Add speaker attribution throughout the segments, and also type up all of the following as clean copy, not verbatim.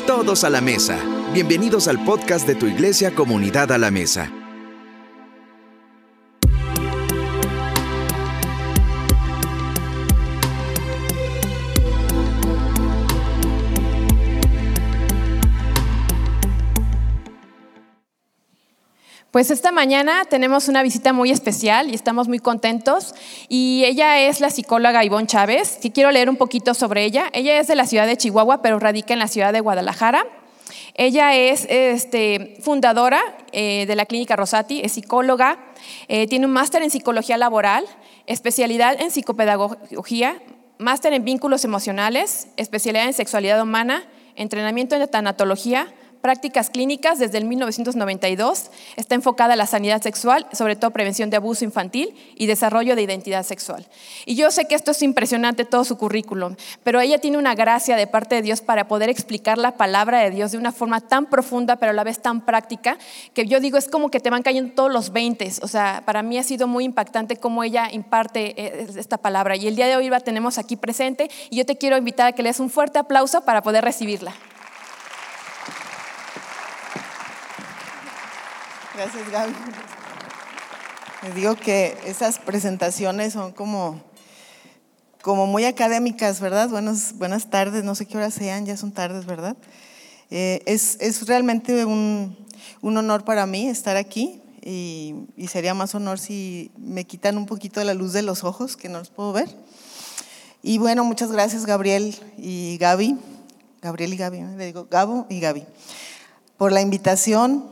Speaker 1: Todos a la mesa. Bienvenidos al podcast de tu iglesia Comunidad a la Mesa.
Speaker 2: Pues esta mañana tenemos una visita muy especial y estamos muy contentos. Y ella es la psicóloga Ivonne Chávez, que quiero leer un poquito sobre ella. Ella es de la ciudad de Chihuahua, pero radica en la ciudad de Guadalajara. Ella es fundadora de la Clínica Rosati, es psicóloga, tiene un máster en psicología laboral, especialidad en psicopedagogía, máster en vínculos emocionales, especialidad en sexualidad humana, entrenamiento en tanatología, prácticas clínicas desde el 1992, está enfocada a la sanidad sexual, sobre todo prevención de abuso infantil y desarrollo de identidad sexual. Y yo sé que esto es impresionante, todo su currículum, pero ella tiene una gracia de parte de Dios para poder explicar la palabra de Dios de una forma tan profunda, pero a la vez tan práctica, que yo digo, es como que te van cayendo todos los 20. O sea, para mí ha sido muy impactante cómo ella imparte esta palabra. Y el día de hoy la tenemos aquí presente y yo te quiero invitar a que le des un fuerte aplauso para poder recibirla.
Speaker 3: Gracias, Gaby. Les digo que esas presentaciones son como muy académicas, ¿verdad? Buenas tardes, no sé qué horas sean, ya son tardes, ¿verdad? Es realmente un honor para mí estar aquí y sería más honor si me quitan un poquito la luz de los ojos, que no los puedo ver. Y bueno, muchas gracias Gabriel y Gaby, le digo Gabo y Gaby, por la invitación.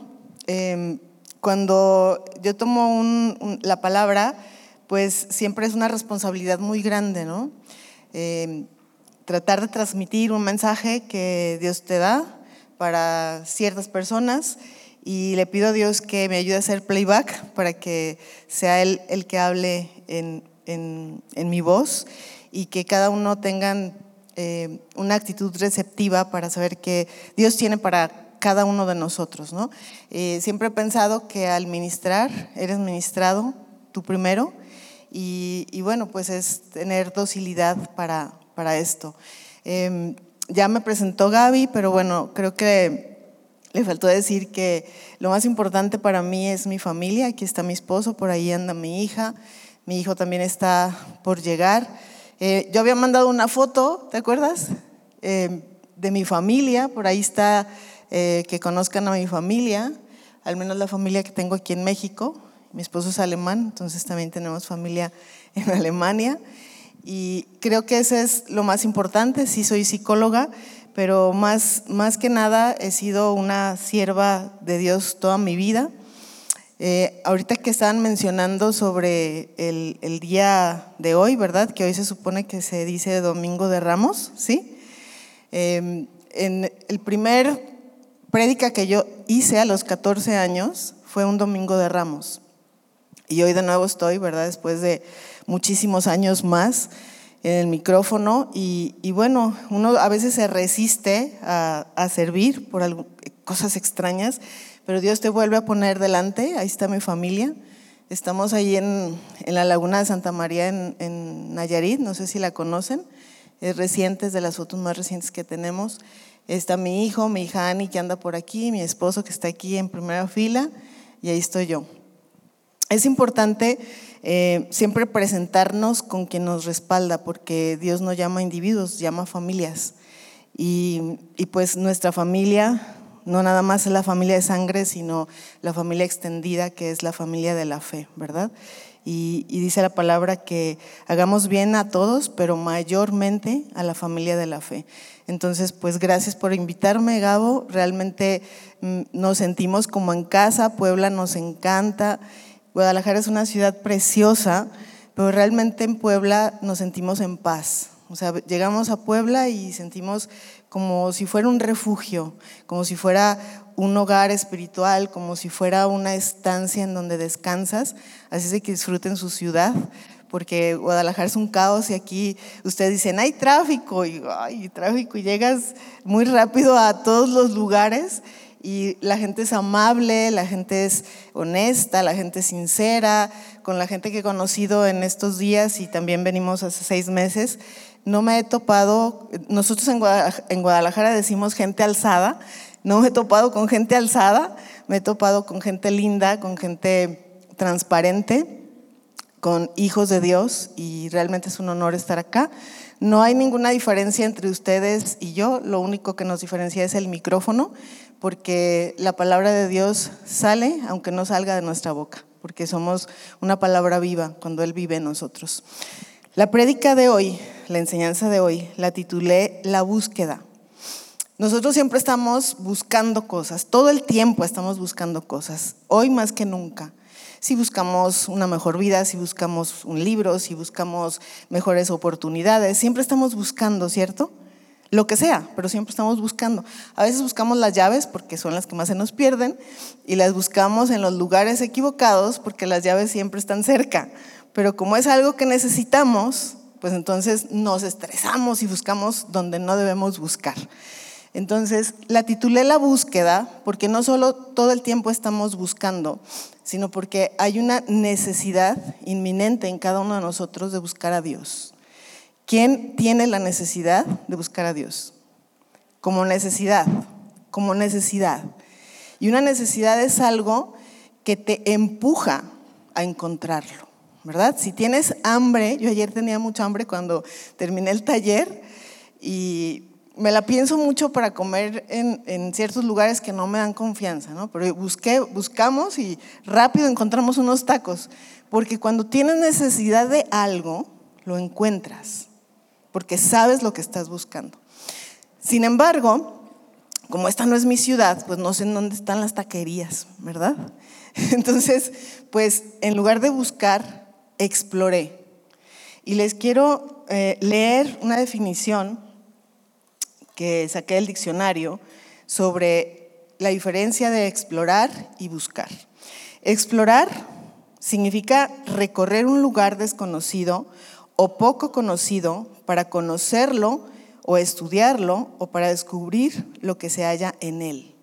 Speaker 3: Cuando yo tomo la palabra, pues siempre es una responsabilidad muy grande, ¿no? Tratar de transmitir un mensaje que Dios te da para ciertas personas, y le pido a Dios que me ayude a hacer playback para que sea Él el que hable en mi voz, y que cada uno tengan una actitud receptiva para saber que Dios tiene para cada uno de nosotros, ¿no? Siempre he pensado que al ministrar, eres ministrado tú primero, y bueno, pues es tener docilidad para esto. Ya me presentó Gaby, pero bueno, creo que le faltó decir que lo más importante para mí es mi familia. Aquí está mi esposo, por ahí anda mi hija, mi hijo también está por llegar. Yo había mandado una foto, ¿te acuerdas? De mi familia, por ahí está. Que conozcan a mi familia, al menos la familia que tengo aquí en México. Mi esposo es alemán, entonces también tenemos familia en Alemania, y creo que eso es lo más importante. Sí, soy psicóloga, pero más que nada he sido una sierva de Dios toda mi vida. Ahorita que estaban mencionando sobre el día de hoy, ¿verdad? Que hoy se supone que se dice Domingo de Ramos, ¿sí? En el primer prédica que yo hice a los 14 años fue un Domingo de Ramos, y hoy de nuevo estoy, ¿verdad? Después de muchísimos años más en el micrófono, y bueno, uno a veces se resiste a servir por cosas extrañas, pero Dios te vuelve a poner delante. Ahí está mi familia, estamos ahí en la Laguna de Santa María en Nayarit, no sé si la conocen, es reciente, es de las fotos más recientes que tenemos. Está mi hijo, mi hija Ani, que anda por aquí, mi esposo que está aquí en primera fila, y ahí estoy yo. Es importante siempre presentarnos con quien nos respalda, porque Dios no llama a individuos, llama a familias. Y pues nuestra familia no nada más es la familia de sangre, sino la familia extendida, que es la familia de la fe, ¿verdad? Y dice la palabra que hagamos bien a todos, pero mayormente a la familia de la fe. Entonces, pues gracias por invitarme, Gabo. Realmente nos sentimos como en casa. Puebla nos encanta. Guadalajara es una ciudad preciosa, pero realmente en Puebla nos sentimos en paz. O sea, llegamos a Puebla y sentimos como si fuera un refugio, como si fuera un hogar espiritual, como si fuera una estancia en donde descansas. Así es de que disfruten su ciudad, porque Guadalajara es un caos, y aquí ustedes dicen hay tráfico, y hay tráfico, y llegas muy rápido a todos los lugares, y la gente es amable, la gente es honesta, la gente es sincera. Con la gente que he conocido en estos días, y también venimos hace 6 meses, no me he topado, nosotros en Guadalajara decimos gente alzada, no me he topado con gente alzada, me he topado con gente linda, con gente transparente, con hijos de Dios, y realmente es un honor estar acá. No hay ninguna diferencia entre ustedes y yo, lo único que nos diferencia es el micrófono, porque la palabra de Dios sale aunque no salga de nuestra boca, porque somos una palabra viva cuando Él vive en nosotros. La prédica de hoy, la enseñanza de hoy, la titulé La búsqueda. Nosotros siempre estamos buscando cosas, todo el tiempo estamos buscando cosas, hoy más que nunca. Si buscamos una mejor vida, si buscamos un libro, si buscamos mejores oportunidades, siempre estamos buscando, ¿cierto? Lo que sea, pero siempre estamos buscando. A veces buscamos las llaves porque son las que más se nos pierden y las buscamos en los lugares equivocados porque las llaves siempre están cerca. Pero como es algo que necesitamos, pues entonces nos estresamos y buscamos donde no debemos buscar. Entonces la titulé La búsqueda porque no solo todo el tiempo estamos buscando, sino porque hay una necesidad inminente en cada uno de nosotros de buscar a Dios. ¿Quién tiene la necesidad de buscar a Dios? Como necesidad. Y una necesidad es algo que te empuja a encontrarlo, ¿verdad? Si tienes hambre, yo ayer tenía mucha hambre cuando terminé el taller y me la pienso mucho para comer en ciertos lugares que no me dan confianza, ¿no? Pero buscamos y rápido encontramos unos tacos, porque cuando tienes necesidad de algo, lo encuentras, porque sabes lo que estás buscando. Sin embargo, como esta no es mi ciudad, pues no sé en dónde están las taquerías, ¿verdad? Entonces, pues en lugar de buscar, exploré. Y les quiero leer una definición que saqué del diccionario sobre la diferencia de explorar y buscar. Explorar significa recorrer un lugar desconocido o poco conocido para conocerlo o estudiarlo o para descubrir lo que se halla en él.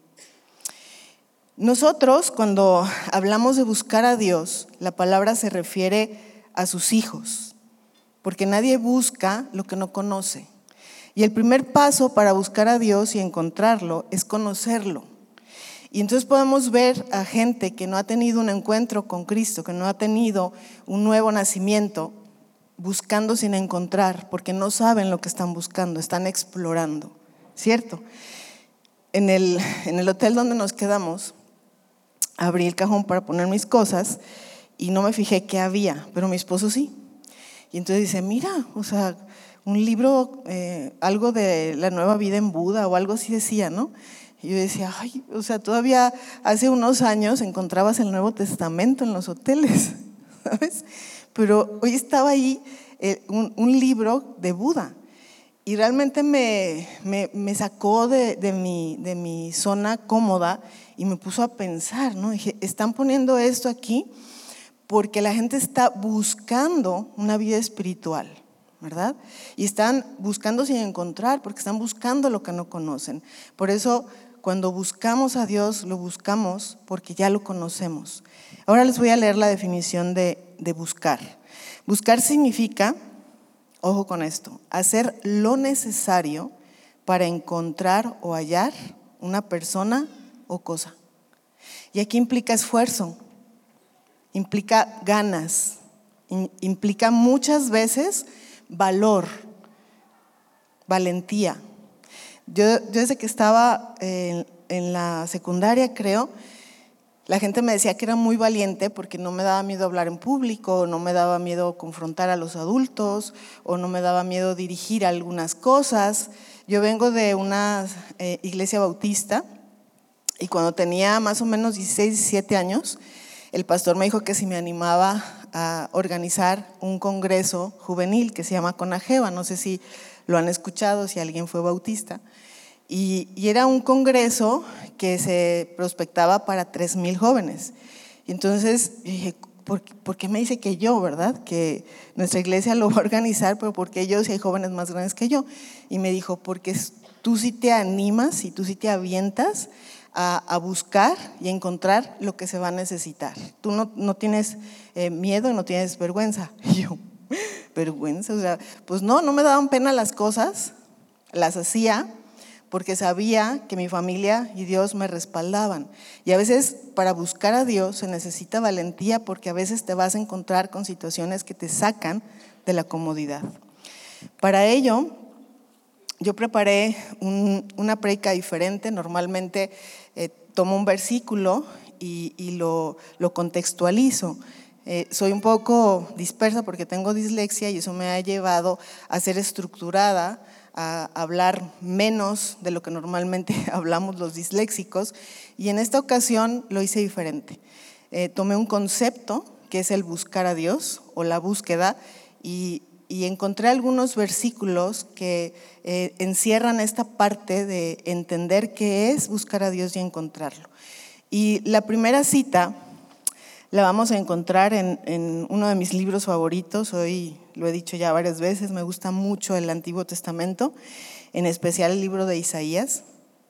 Speaker 3: Nosotros, cuando hablamos de buscar a Dios, la palabra se refiere a sus hijos, porque nadie busca lo que no conoce. Y el primer paso para buscar a Dios y encontrarlo es conocerlo. Y entonces podemos ver a gente que no ha tenido un encuentro con Cristo, que no ha tenido un nuevo nacimiento, buscando sin encontrar, porque no saben lo que están buscando, están explorando, ¿cierto? En el hotel donde nos quedamos, abrí el cajón para poner mis cosas y no me fijé qué había, pero mi esposo sí. Y entonces dice, mira, o sea, un libro, algo de la nueva vida en Buda o algo así decía, ¿no? Y yo decía, ay, o sea, todavía hace unos años encontrabas el Nuevo Testamento en los hoteles, ¿sabes? Pero hoy estaba ahí un libro de Buda y realmente me sacó de mi zona cómoda y me puso a pensar, ¿no? Dije, están poniendo esto aquí porque la gente está buscando una vida espiritual, ¿verdad? Y están buscando sin encontrar, porque están buscando lo que no conocen. Por eso, cuando buscamos a Dios, lo buscamos porque ya lo conocemos. Ahora les voy a leer la definición de buscar. Buscar significa, ojo con esto, hacer lo necesario para encontrar o hallar una persona o cosa. Y aquí implica esfuerzo, implica ganas, implica muchas veces valor, valentía. Yo desde que estaba en la secundaria, creo, la gente me decía que era muy valiente porque no me daba miedo hablar en público, no me daba miedo confrontar a los adultos o no me daba miedo dirigir algunas cosas. Yo vengo de una iglesia bautista y cuando tenía más o menos 16, 17 años, el pastor me dijo que si me animaba a organizar un congreso juvenil que se llama Conageva, no sé si lo han escuchado, si alguien fue bautista, y era un congreso que se prospectaba para 3,000 jóvenes. Y entonces dije, ¿por qué me dice que yo, verdad? Que nuestra iglesia lo va a organizar, pero ¿por qué yo si hay jóvenes más grandes que yo? Y me dijo, porque tú sí te animas y tú sí te avientas a buscar y encontrar lo que se va a necesitar. Tú no tienes miedo y no tienes vergüenza. Y yo, vergüenza. O sea, pues no me daban pena las cosas, las hacía porque sabía que mi familia y Dios me respaldaban. Y a veces para buscar a Dios se necesita valentía, porque a veces te vas a encontrar con situaciones que te sacan de la comodidad. Para ello, yo preparé una prédica diferente. Normalmente tomo un versículo y lo contextualizo. Soy un poco dispersa porque tengo dislexia y eso me ha llevado a ser estructurada, a hablar menos de lo que normalmente hablamos los disléxicos, y en esta ocasión lo hice diferente. Tomé un concepto que es el buscar a Dios o la búsqueda, y encontré algunos versículos que encierran esta parte de entender qué es buscar a Dios y encontrarlo. Y la primera cita la vamos a encontrar en uno de mis libros favoritos. Hoy lo he dicho ya varias veces, me gusta mucho el Antiguo Testamento, en especial el libro de Isaías.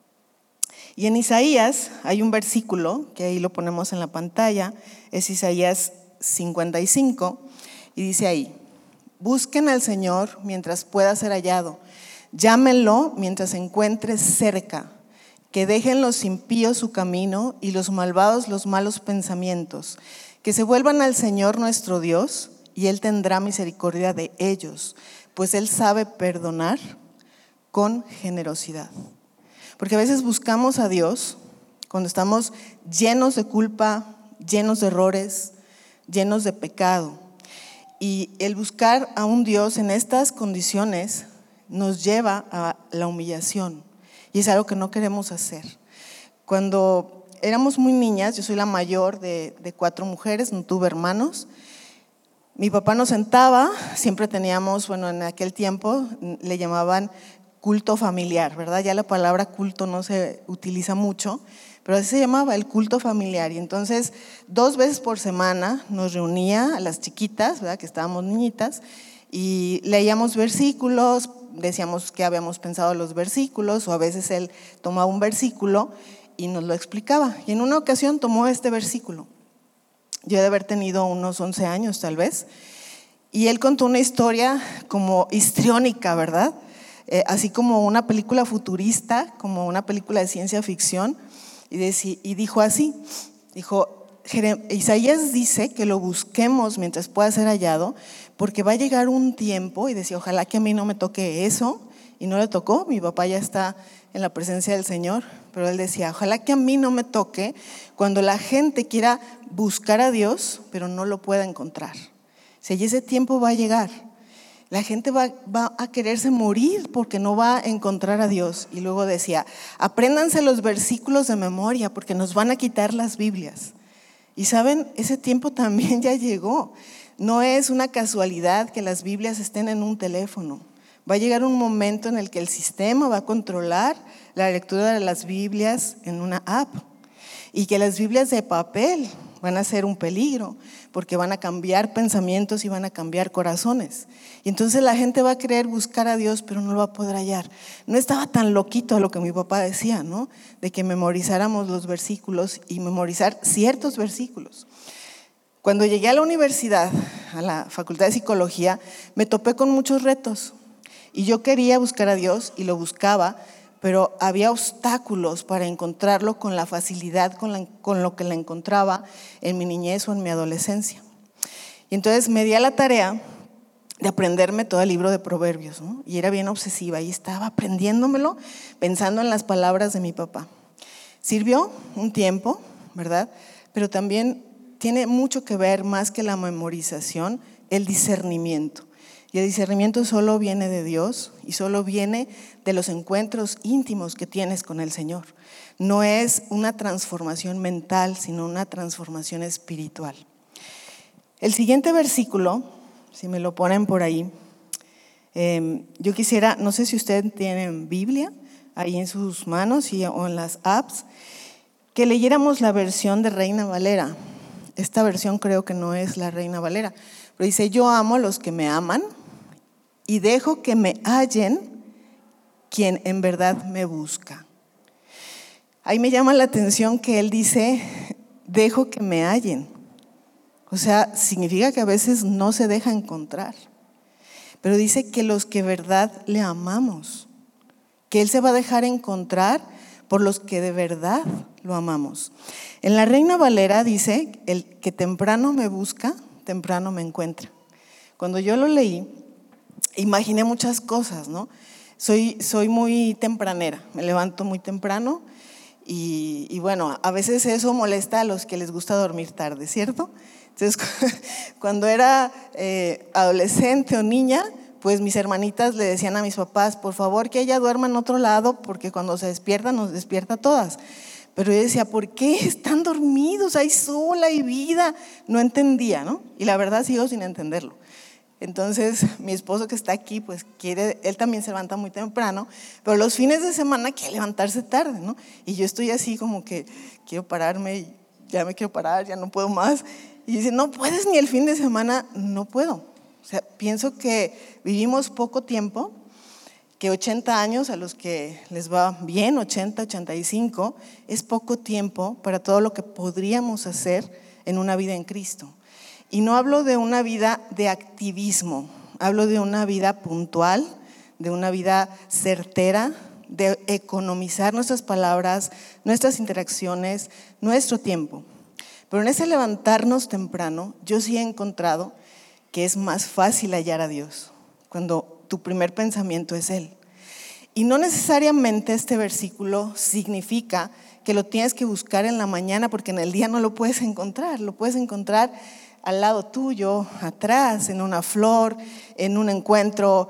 Speaker 3: Y en Isaías hay un versículo, que ahí lo ponemos en la pantalla, es Isaías 55, y dice ahí: busquen al Señor mientras pueda ser hallado, llámenlo mientras se encuentre cerca, que dejen los impíos su camino y los malvados los malos pensamientos, que se vuelvan al Señor nuestro Dios y Él tendrá misericordia de ellos, pues Él sabe perdonar con generosidad. Porque a veces buscamos a Dios cuando estamos llenos de culpa, llenos de errores, llenos de pecado. Y el buscar a un Dios en estas condiciones nos lleva a la humillación, y es algo que no queremos hacer. Cuando éramos muy niñas, yo soy la mayor de 4 mujeres, no tuve hermanos. Mi papá nos sentaba, siempre teníamos, en aquel tiempo le llamaban culto familiar, ¿verdad? Ya la palabra culto no se utiliza mucho, pero así se llamaba, el culto familiar. Y entonces 2 veces por semana nos reunía a las chiquitas, ¿verdad?, que estábamos niñitas, y leíamos versículos, decíamos qué habíamos pensado de los versículos, o a veces él tomaba un versículo y nos lo explicaba. Y en una ocasión tomó este versículo. Yo he de haber tenido unos 11 años tal vez, y él contó una historia como histriónica, ¿verdad? Así como una película futurista, como una película de ciencia ficción, y dijo así, Isaías dice que lo busquemos mientras pueda ser hallado, porque va a llegar un tiempo, y decía, ojalá que a mí no me toque eso, y no le tocó. Mi papá ya está en la presencia del Señor, pero él decía, ojalá que a mí no me toque cuando la gente quiera buscar a Dios, pero no lo pueda encontrar. Si ese tiempo va a llegar, la gente va a quererse morir porque no va a encontrar a Dios. Y luego decía, apréndanse los versículos de memoria porque nos van a quitar las Biblias. Y saben, ese tiempo también ya llegó. No es una casualidad que las Biblias estén en un teléfono. Va a llegar un momento en el que el sistema va a controlar la lectura de las Biblias en una app, y que las Biblias de papel van a ser un peligro porque van a cambiar pensamientos y van a cambiar corazones. Y entonces la gente va a querer buscar a Dios, pero no lo va a poder hallar. No estaba tan loquito a lo que mi papá decía, ¿no? De que memorizáramos los versículos y memorizar ciertos versículos. Cuando llegué a la universidad, a la Facultad de Psicología, me topé con muchos retos. Y yo quería buscar a Dios y lo buscaba, pero había obstáculos para encontrarlo con la facilidad con lo que la encontraba en mi niñez o en mi adolescencia. Y entonces me di a la tarea de aprenderme todo el libro de Proverbios, ¿no? Y era bien obsesiva y estaba aprendiéndomelo pensando en las palabras de mi papá. Sirvió un tiempo, ¿verdad? Pero también tiene mucho que ver, más que la memorización, el discernimiento. Y el discernimiento solo viene de Dios y solo viene de los encuentros íntimos que tienes con el Señor. No es una transformación mental, sino una transformación espiritual. El siguiente versículo, si me lo ponen por ahí, yo quisiera, no sé si ustedes tienen Biblia ahí en sus manos o en las apps, que leyéramos la versión de Reina Valera. Esta versión creo que no es la Reina Valera, pero dice, yo amo a los que me aman y dejo que me hallen quien en verdad me busca. Ahí me llama la atención que él dice, dejo que me hallen. O sea, significa que a veces no se deja encontrar. pero dice que los que de verdad le amamos, que Él se va a dejar encontrar por los que de verdad lo amamos. En la Reina Valera dice, el que temprano me busca, temprano me encuentra. Cuando yo lo leí, imaginé muchas cosas, ¿no? Soy muy tempranera, me levanto muy temprano y bueno, a veces eso molesta a los que les gusta dormir tarde, ¿cierto? Entonces, cuando era adolescente o niña, pues mis hermanitas le decían a mis papás, por favor que ella duerma en otro lado porque cuando se despierta nos despierta a todas. Pero yo decía, ¿por qué están dormidos? Hay sol, hay vida. No entendía, ¿no? Y la verdad sigo sin entenderlo. Entonces mi esposo que está aquí, pues él también se levanta muy temprano, pero los fines de semana quiere levantarse tarde, ¿no? Y yo estoy así como que quiero pararme, ya me quiero parar, ya no puedo más. Y dice, no puedes ni el fin de semana, no puedo. O sea, pienso que vivimos poco tiempo, que 80 años a los que les va bien, 80, 85, es poco tiempo para todo lo que podríamos hacer en una vida en Cristo. Y no hablo de una vida de activismo, hablo de una vida puntual, de una vida certera, de economizar nuestras palabras, nuestras interacciones, nuestro tiempo. Pero en ese levantarnos temprano, yo sí he encontrado que es más fácil hallar a Dios cuando tu primer pensamiento es Él. Y no necesariamente este versículo significa que lo tienes que buscar en la mañana porque en el día no lo puedes encontrar. Lo puedes encontrar al lado tuyo, atrás, en una flor, en un encuentro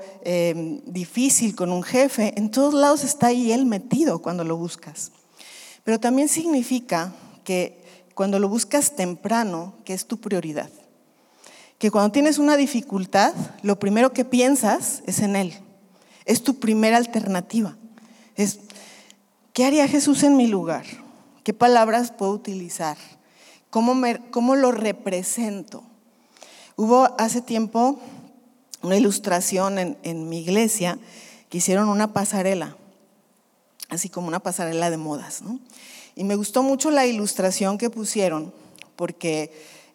Speaker 3: difícil con un jefe. En todos lados está ahí Él metido cuando lo buscas. Pero también significa que cuando lo buscas temprano, que es tu prioridad. Que cuando tienes una dificultad, lo primero que piensas es en Él. Es tu primera alternativa. Es, ¿qué haría Jesús en mi lugar? ¿Qué palabras puedo utilizar? ¿Cómo lo represento? Hubo hace tiempo una ilustración en mi iglesia que hicieron una pasarela, así como una pasarela de modas, ¿no? Y me gustó mucho la ilustración que pusieron porque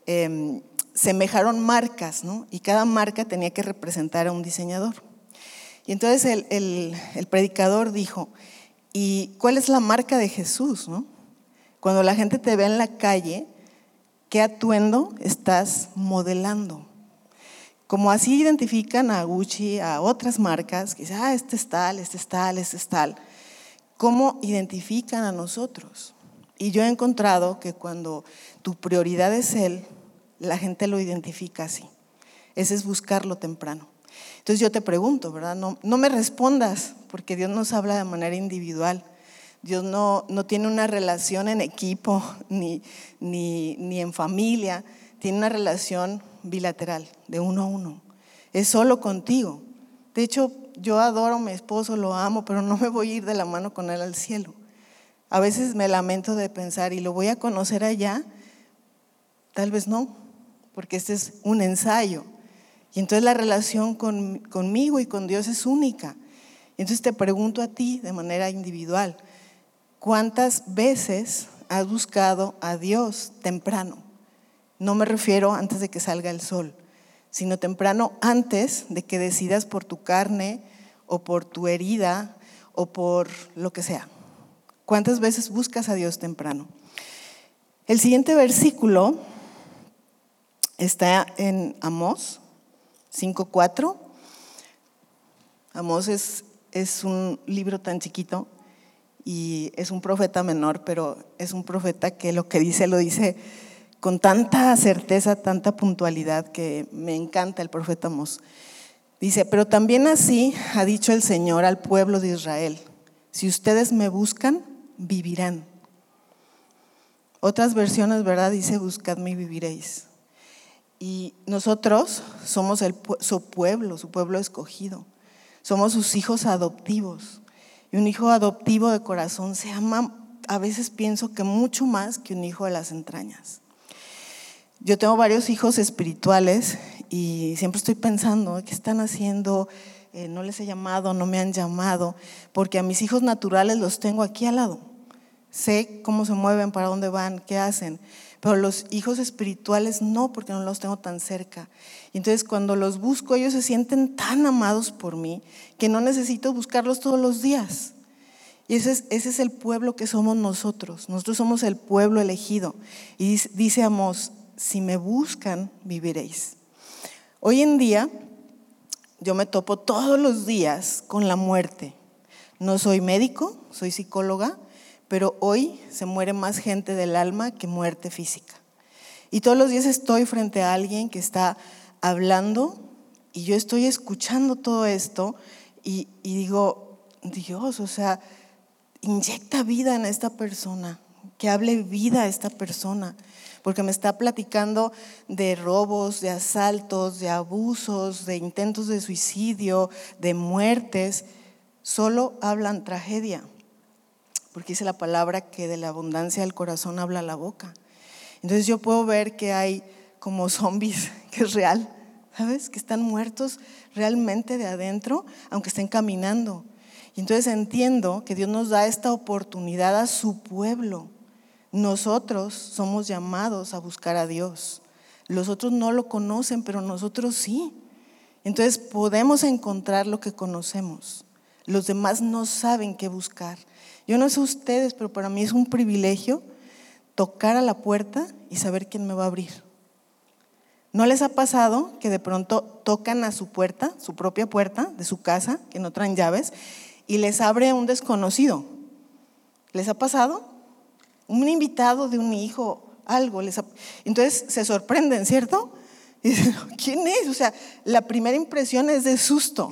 Speaker 3: semejaron marcas, ¿no? Y cada marca tenía que representar a un diseñador. Y entonces el predicador dijo, ¿y cuál es la marca de Jesús, no? Cuando la gente te ve en la calle, ¿qué atuendo estás modelando? Como así identifican a Gucci, a otras marcas, que dicen, este es tal, este es tal, este es tal. ¿Cómo identifican a nosotros? Y yo he encontrado que cuando tu prioridad es Él, la gente lo identifica así. Ese es buscarlo temprano. Entonces yo te pregunto, ¿verdad? No me respondas, porque Dios nos habla de manera individual. Dios no tiene una relación en equipo ni en familia, tiene una relación bilateral, de uno a uno. Es solo contigo. De hecho, yo adoro a mi esposo, lo amo, pero no me voy a ir de la mano con él al cielo. A veces me lamento de pensar, ¿y lo voy a conocer allá? Tal vez no, porque este es un ensayo. Y entonces la relación conmigo y con Dios es única. Entonces te pregunto a ti de manera individual, ¿cuántas veces has buscado a Dios temprano? No me refiero antes de que salga el sol, sino temprano antes de que decidas por tu carne o por tu herida o por lo que sea. ¿Cuántas veces buscas a Dios temprano? El siguiente versículo está en Amós 5:4. Amós es un libro tan chiquito y es un profeta menor, pero es un profeta que lo dice lo dice con tanta certeza, tanta puntualidad que me encanta el profeta Amós. Dice, pero también así ha dicho el Señor al pueblo de Israel, si ustedes me buscan, vivirán. Otras versiones, ¿verdad? Dice, buscadme y viviréis. Y nosotros somos su pueblo escogido. Somos sus hijos adoptivos. Y un hijo adoptivo de corazón se ama, a veces pienso que mucho más que un hijo de las entrañas. Yo tengo varios hijos espirituales y siempre estoy pensando, ¿qué están haciendo? No les he llamado, no me han llamado, porque a mis hijos naturales los tengo aquí al lado. Sé cómo se mueven, para dónde van, qué hacen, pero los hijos espirituales no, porque no los tengo tan cerca. Y entonces cuando los busco, ellos se sienten tan amados por mí que no necesito buscarlos todos los días. Y ese es el pueblo que somos nosotros. Nosotros somos el pueblo elegido. Y dice Amós, si me buscan, viviréis. Hoy en día, yo me topo todos los días con la muerte. No soy médico, soy psicóloga, pero hoy se muere más gente del alma que muerte física. Y todos los días estoy frente a alguien que está hablando y yo estoy escuchando todo esto y digo, Dios, o sea, inyecta vida en esta persona, que hable vida a esta persona, porque me está platicando de robos, de asaltos, de abusos, de intentos de suicidio, de muertes. Solo hablan tragedia, porque dice la palabra que de la abundancia del corazón habla la boca. Entonces yo puedo ver que hay como zombies, que es real, ¿sabes? Que están muertos realmente de adentro, aunque estén caminando. Y entonces entiendo que Dios nos da esta oportunidad a su pueblo. Nosotros somos llamados a buscar a Dios. Los otros no lo conocen, pero nosotros sí. Entonces podemos encontrar lo que conocemos. Los demás no saben qué buscar. Yo no sé ustedes, pero para mí es un privilegio tocar a la puerta y saber quién me va a abrir. ¿No les ha pasado que de pronto tocan a su puerta, su propia puerta de su casa, que no traen llaves, y les abre un desconocido? ¿Les ha pasado? Un invitado de un hijo, algo. Entonces se sorprenden, ¿cierto? Y dicen, ¿quién es? O sea, la primera impresión es de susto.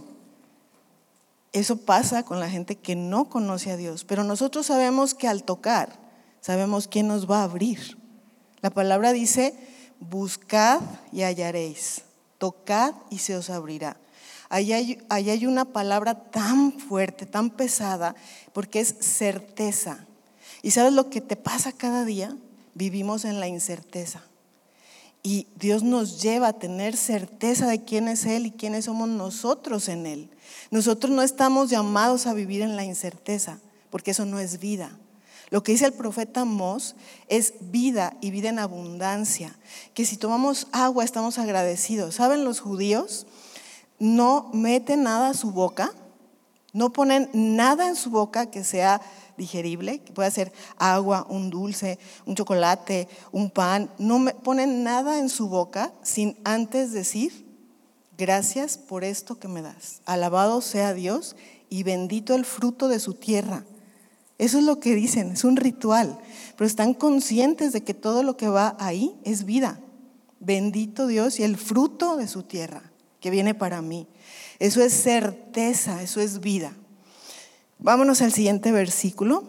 Speaker 3: Eso pasa con la gente que no conoce a Dios, pero nosotros sabemos que al tocar, sabemos quién nos va a abrir. La palabra dice, buscad y hallaréis, tocad y se os abrirá. Ahí hay una palabra tan fuerte, tan pesada, porque es certeza. ¿Y sabes lo que te pasa cada día? Vivimos en la incerteza. Y Dios nos lleva a tener certeza de quién es Él y quiénes somos nosotros en Él. Nosotros no estamos llamados a vivir en la incerteza, porque eso no es vida. Lo que dice el profeta Amós es vida y vida en abundancia, que si tomamos agua estamos agradecidos. ¿Saben los judíos? No meten nada a su boca, no ponen nada en su boca que sea digerible, que pueda ser agua, un dulce, un chocolate, un pan. No ponen nada en su boca sin antes decir, gracias por esto que me das. Alabado sea Dios y bendito el fruto de su tierra. Eso es lo que dicen, es un ritual, pero están conscientes de que todo lo que va ahí es vida. Bendito Dios y el fruto de su tierra que viene para mí. Eso es certeza, eso es vida. Vámonos al siguiente versículo,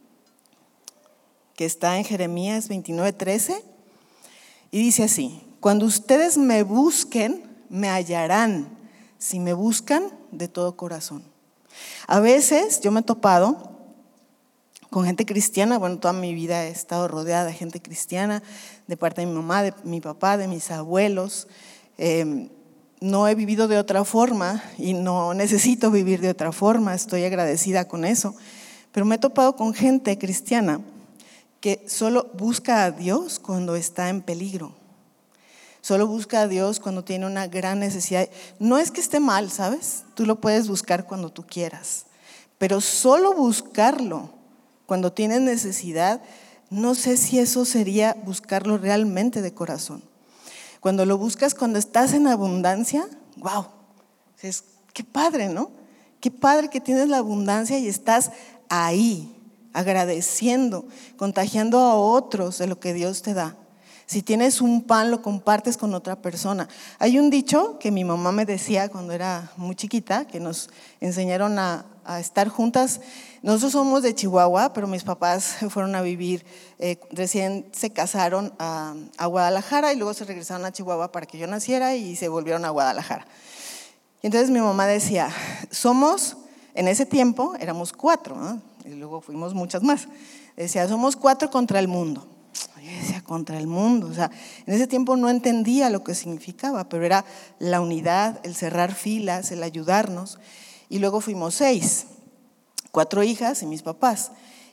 Speaker 3: que está en Jeremías 29:13, y dice así: cuando ustedes me busquen, me hallarán, si me buscan de todo corazón. A veces yo me he topado con gente cristiana, bueno, toda mi vida he estado rodeada de gente cristiana, de parte de mi mamá, de mi papá, de mis abuelos. No he vivido de otra forma y no necesito vivir de otra forma, estoy agradecida con eso, pero me he topado con gente cristiana que solo busca a Dios cuando está en peligro, solo busca a Dios cuando tiene una gran necesidad. No es que esté mal, ¿sabes? Tú lo puedes buscar cuando tú quieras, pero solo buscarlo cuando tienes necesidad, no sé si eso sería buscarlo realmente de corazón. Cuando lo buscas cuando estás en abundancia, wow, es, qué padre, ¿no? Qué padre que tienes la abundancia y estás ahí, agradeciendo, contagiando a otros de lo que Dios te da. Si tienes un pan, lo compartes con otra persona. Hay un dicho que mi mamá me decía cuando era muy chiquita, que nos enseñaron a estar juntas. Nosotros somos de Chihuahua, pero mis papás fueron a vivir, recién se casaron a Guadalajara y luego se regresaron a Chihuahua para que yo naciera y se volvieron a Guadalajara. Y entonces mi mamá decía, en ese tiempo éramos 4, ¿no? Y luego fuimos muchas más. Decía, somos 4 contra el mundo. Yo decía, contra el mundo. O sea, en ese tiempo no entendía lo que significaba, pero era la unidad, el cerrar filas, el ayudarnos. Y luego fuimos 6, 4 hijas y mis papás.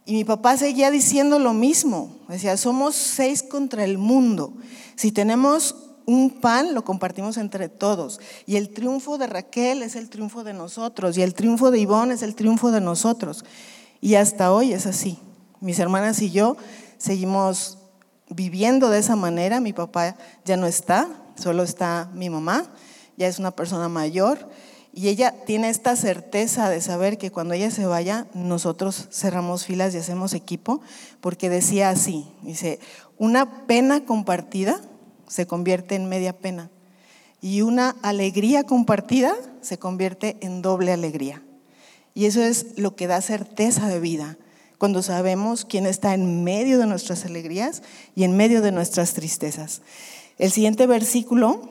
Speaker 3: Y mi papá seguía diciendo lo mismo, decía, somos 6 contra el mundo. Si tenemos un pan, lo compartimos entre todos. Y el triunfo de Raquel es el triunfo de nosotros. Y el triunfo de Ivonne es el triunfo de nosotros. Y hasta hoy es así. Mis hermanas y yo seguimos viviendo de esa manera. Mi papá ya no está, solo está mi mamá. Ya es una persona mayor. Y ella tiene esta certeza de saber que cuando ella se vaya, nosotros cerramos filas y hacemos equipo, porque decía así, dice, una pena compartida se convierte en media pena y una alegría compartida se convierte en doble alegría. Y eso es lo que da certeza de vida, cuando sabemos quién está en medio de nuestras alegrías y en medio de nuestras tristezas. El siguiente versículo,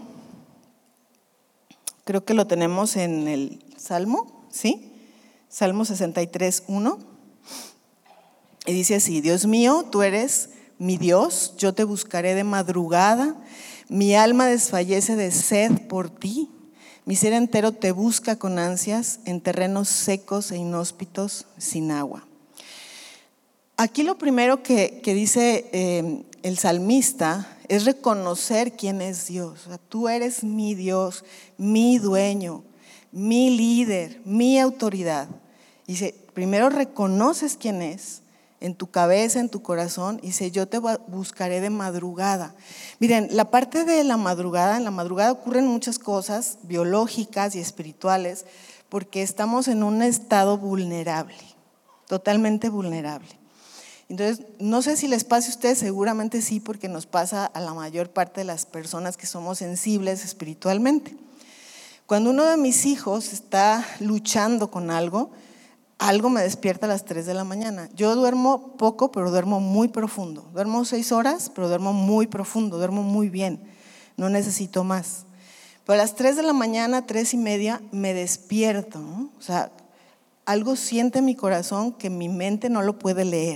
Speaker 3: creo que lo tenemos en el Salmo, ¿sí? Salmo 63:1. Y dice así, Dios mío, tú eres mi Dios, yo te buscaré de madrugada, mi alma desfallece de sed por ti, mi ser entero te busca con ansias en terrenos secos e inhóspitos sin agua. Aquí lo primero que dice el salmista es reconocer quién es Dios. O sea, tú eres mi Dios, mi dueño, mi líder, mi autoridad. Dice, primero reconoces quién es en tu cabeza, en tu corazón. Dice, yo te buscaré de madrugada. Miren, la parte de la madrugada, en la madrugada ocurren muchas cosas biológicas y espirituales, porque estamos en un estado vulnerable, totalmente vulnerable. Entonces, no sé si les pase a ustedes, seguramente sí, porque nos pasa a la mayor parte de las personas que somos sensibles espiritualmente. Cuando uno de mis hijos está luchando con algo me despierta a las 3 de la mañana. Yo duermo poco, pero duermo muy profundo. Duermo 6 horas, pero duermo muy profundo, duermo muy bien. No necesito más. Pero a las 3 de la mañana, 3:30, me despierto, ¿no? O sea, algo siente mi corazón que mi mente no lo puede leer.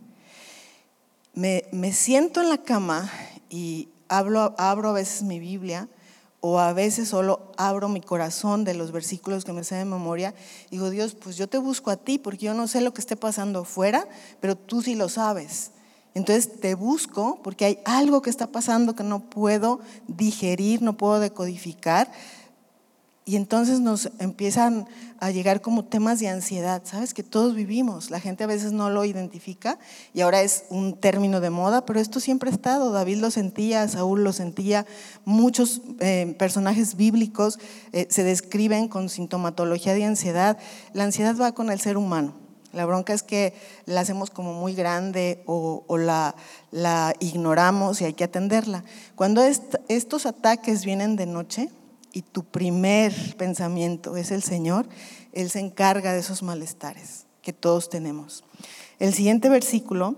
Speaker 3: Me siento en la cama y abro a veces mi Biblia, o a veces solo abro mi corazón de los versículos que me sé de memoria. Digo, Dios, pues yo te busco a ti, porque yo no sé lo que esté pasando afuera, pero tú sí lo sabes. Entonces te busco porque hay algo que está pasando que no puedo digerir, no puedo decodificar. Y entonces nos empiezan a llegar como temas de ansiedad, ¿sabes? Que todos vivimos, la gente a veces no lo identifica y ahora es un término de moda, pero esto siempre ha estado. David lo sentía, Saúl lo sentía, muchos personajes bíblicos se describen con sintomatología de ansiedad. La ansiedad va con el ser humano, la bronca es que la hacemos como muy grande o la ignoramos y hay que atenderla. Cuando estos ataques vienen de noche, y tu primer pensamiento es el Señor, Él se encarga de esos malestares que todos tenemos. El siguiente versículo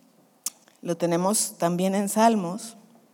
Speaker 3: lo tenemos también en Salmos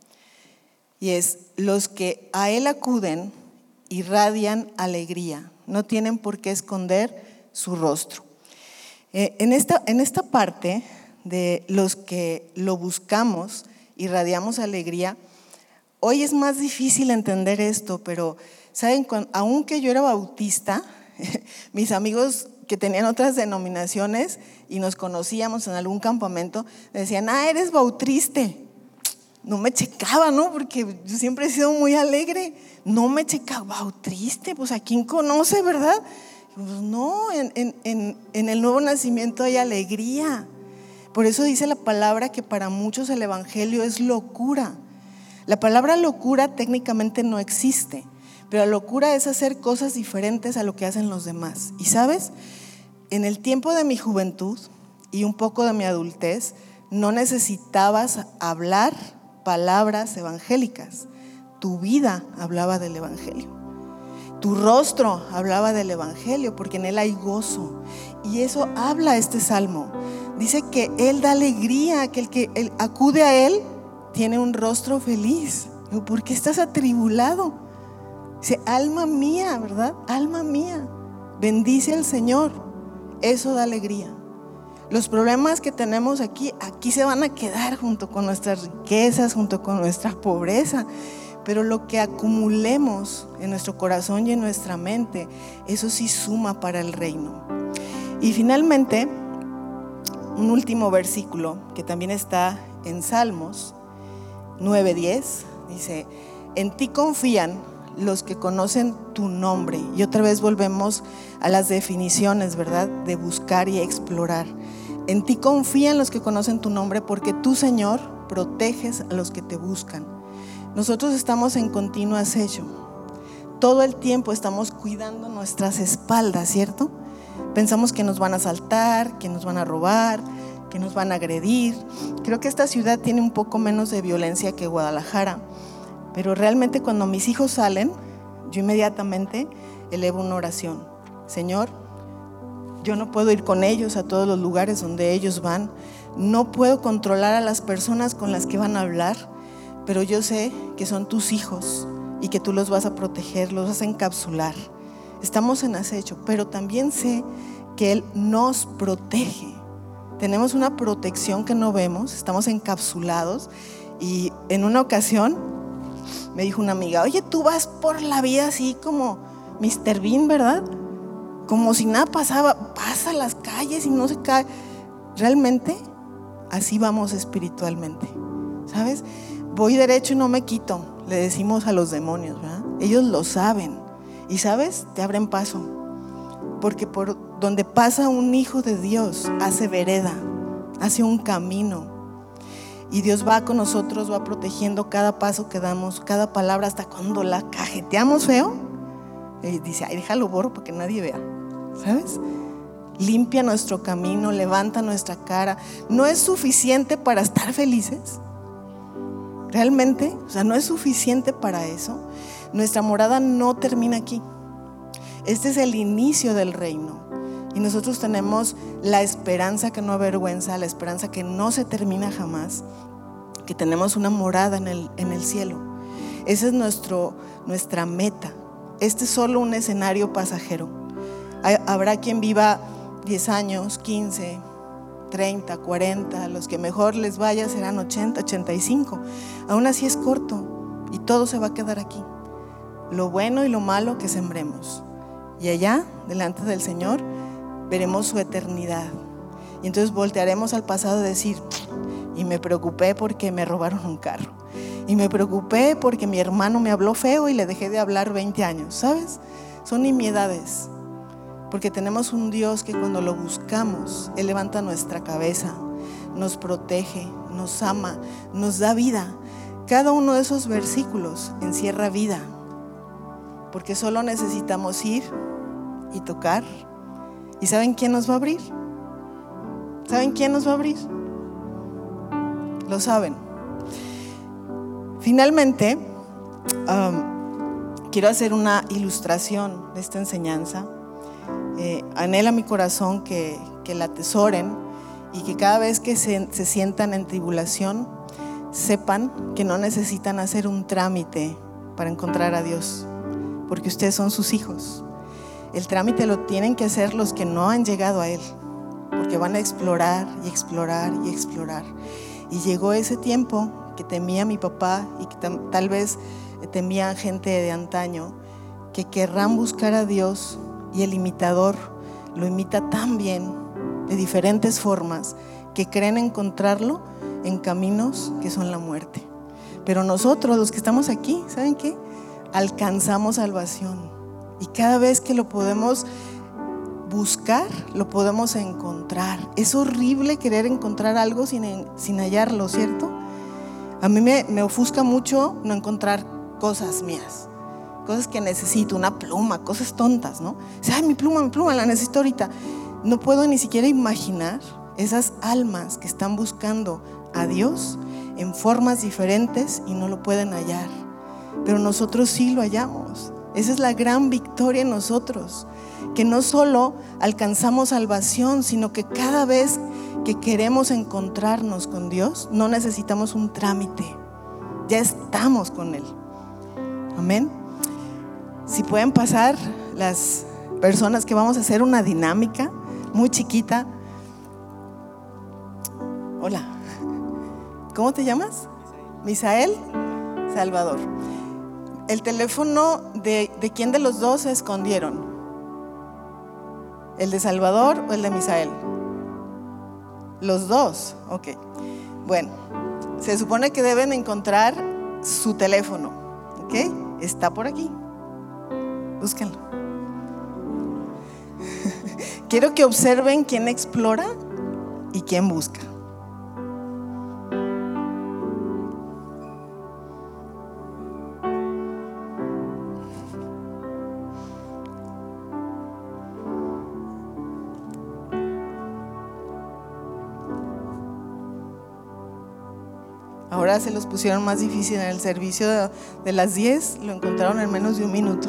Speaker 3: y es: los que a Él acuden irradian alegría, no tienen por qué esconder su rostro. En esta parte de los que lo buscamos, irradiamos alegría. Hoy es más difícil entender esto, pero ¿saben? Aunque yo era bautista, mis amigos que tenían otras denominaciones y nos conocíamos en algún campamento, decían, eres bautriste. No me checaba, ¿no? Porque yo siempre he sido muy alegre. No me checaba, bautriste, pues ¿a quién conoce, verdad? Pues no, en el nuevo nacimiento hay alegría. Por eso dice la palabra que para muchos el evangelio es locura. La palabra locura técnicamente no existe, pero la locura es hacer cosas diferentes a lo que hacen los demás. Y sabes, en el tiempo de mi juventud y un poco de mi adultez, no necesitabas hablar palabras evangélicas. Tu vida hablaba del evangelio. Tu rostro hablaba del evangelio, porque en él hay gozo. Y eso habla este salmo. Dice que él da alegría, que el que acude a él tiene un rostro feliz. ¿Por qué estás atribulado? Dice, alma mía, ¿verdad? Alma mía, bendice al Señor. Eso da alegría. Los problemas que tenemos aquí se van a quedar junto con nuestras riquezas, junto con nuestra pobreza. Pero lo que acumulemos en nuestro corazón y en nuestra mente, eso sí suma para el reino. Y finalmente, un último versículo que también está en Salmos 9:10. Dice: en ti confían los que conocen tu nombre. Y otra vez volvemos a las definiciones, ¿verdad? De buscar y explorar. En ti confían los que conocen tu nombre, porque tú, Señor, proteges a los que te buscan. Nosotros estamos en continuo acecho. Todo el tiempo estamos cuidando nuestras espaldas, ¿cierto? Pensamos que nos van a asaltar, que nos van a robar, que nos van a agredir. Creo que esta ciudad tiene un poco menos de violencia que Guadalajara, pero realmente cuando mis hijos salen, yo inmediatamente elevo una oración. Señor, yo no puedo ir con ellos a todos los lugares donde ellos van, no puedo controlar a las personas con las que van a hablar, pero yo sé que son tus hijos y que tú los vas a proteger, los vas a encapsular. Estamos en acecho, pero también sé que Él nos protege. Tenemos una protección que no vemos, estamos encapsulados. Y en una ocasión me dijo una amiga: oye, tú vas por la vida así como Mr. Bean, ¿verdad? Como si nada pasaba, pasa las calles y no se cae. Realmente así vamos espiritualmente, ¿sabes? Voy derecho y no me quito, le decimos a los demonios, ¿verdad? Ellos lo saben y, ¿sabes? Te abren paso, porque por donde pasa un hijo de Dios hace vereda, hace un camino, y Dios va con nosotros, va protegiendo cada paso que damos, cada palabra, hasta cuando la cajeteamos feo, dice: ay, déjalo borro para que nadie vea, ¿sabes? Limpia nuestro camino, levanta nuestra cara. No es suficiente para estar felices, realmente, o sea, no es suficiente para eso. Nuestra morada no termina aquí. Este es el inicio del reino, y nosotros tenemos la esperanza que no avergüenza, la esperanza que no se termina jamás, que tenemos una morada en el cielo. Esa es nuestra meta. Este es solo un escenario pasajero. Habrá quien viva 10 años, 15, 30, 40, los que mejor les vaya serán 80, 85. Aún así es corto y todo se va a quedar aquí. Lo bueno y lo malo que sembremos. Y allá, delante del Señor, veremos su eternidad. Y entonces voltearemos al pasado y decir: y me preocupé porque me robaron un carro. Y me preocupé porque mi hermano me habló feo y le dejé de hablar 20 años. ¿Sabes? Son nimiedades. Porque tenemos un Dios que cuando lo buscamos, Él levanta nuestra cabeza, nos protege, nos ama, nos da vida. Cada uno de esos versículos encierra vida, porque solo necesitamos ir y tocar. ¿Y saben quién nos va a abrir? ¿Saben quién nos va a abrir? Lo saben. Finalmente, quiero hacer una ilustración de esta enseñanza. Anhela mi corazón que la atesoren y que cada vez que se sientan en tribulación sepan que no necesitan hacer un trámite para encontrar a Dios, porque ustedes son sus hijos. El trámite lo tienen que hacer los que no han llegado a Él, porque van a explorar y explorar y explorar. Y llegó ese tiempo que temía mi papá y que tal vez temía gente de antaño, que querrán buscar a Dios. Y el imitador lo imita tan bien, de diferentes formas, que creen encontrarlo en caminos que son la muerte. Pero nosotros, los que estamos aquí, ¿saben qué? Alcanzamos salvación. Y cada vez que lo podemos buscar, lo podemos encontrar. Es horrible querer encontrar algo sin hallarlo, ¿cierto? A mí me ofusca mucho no encontrar cosas mías, cosas que necesito, una pluma, cosas tontas, ¿no? Ay, mi pluma, la necesito ahorita. No puedo ni siquiera imaginar esas almas que están buscando a Dios en formas diferentes y no lo pueden hallar. Pero nosotros sí lo hallamos. Esa es la gran victoria en nosotros, que no solo alcanzamos salvación, sino que cada vez que queremos encontrarnos con Dios, no necesitamos un trámite, ya estamos con Él. Amén. Si pueden pasar las personas, que vamos a hacer una dinámica muy chiquita. Hola, ¿cómo te llamas? Misael Salvador. El teléfono de quién de los dos se escondieron, ¿el de Salvador o el de Misael? Los dos, ok. Bueno, se supone que deben encontrar su teléfono, ¿ok? Está por aquí. Búsquenlo. Quiero que observen quién explora y quién busca. Ahora se los pusieron más difícil. En el servicio de las 10 lo encontraron en menos de un minuto.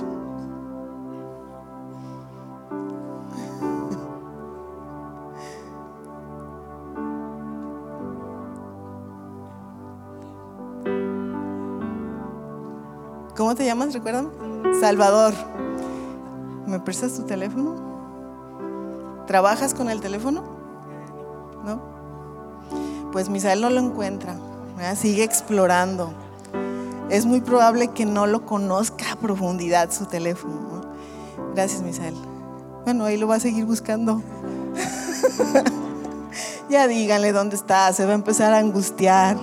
Speaker 3: ¿Cómo te llamas? Recuérdame. Salvador. ¿Me prestas tu teléfono? ¿Trabajas con el teléfono? ¿No? Pues Misael no lo encuentra. Sigue explorando. Es muy probable que no lo conozca a profundidad su teléfono, ¿no? Gracias, Misael. Bueno, ahí lo va a seguir buscando. Ya díganle dónde está, se va a empezar a angustiar.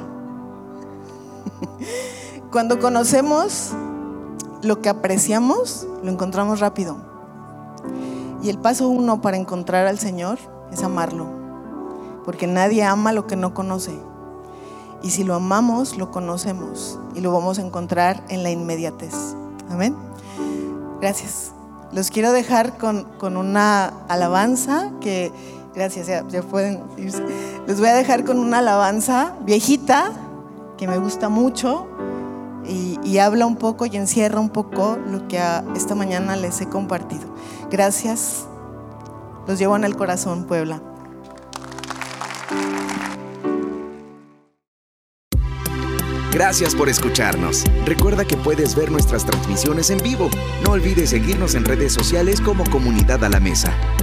Speaker 3: Cuando conocemos lo que apreciamos, lo encontramos rápido. Y el paso 1 para encontrar al Señor es amarlo, porque nadie ama lo que no conoce. Y si lo amamos, lo conocemos y lo vamos a encontrar en la inmediatez. Amén. Gracias. Los quiero dejar con una alabanza que, gracias, ya pueden irse. Les voy a dejar con una alabanza viejita que me gusta mucho y habla un poco y encierra un poco lo que esta mañana les he compartido. Gracias. Los llevo en el corazón, Puebla.
Speaker 1: Gracias por escucharnos. Recuerda que puedes ver nuestras transmisiones en vivo. No olvides seguirnos en redes sociales como Comunidad a la Mesa.